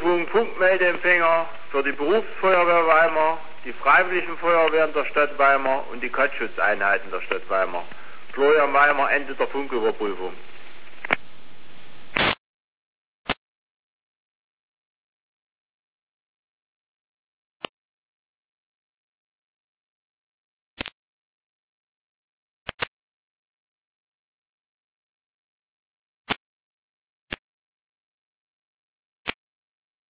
Prüfung Funkmeldeempfänger für die Berufsfeuerwehr Weimar, die Freiwilligen Feuerwehren der Stadt Weimar und die Kattschutzeinheiten der Stadt Weimar. Florian Weimar, Ende der Funküberprüfung.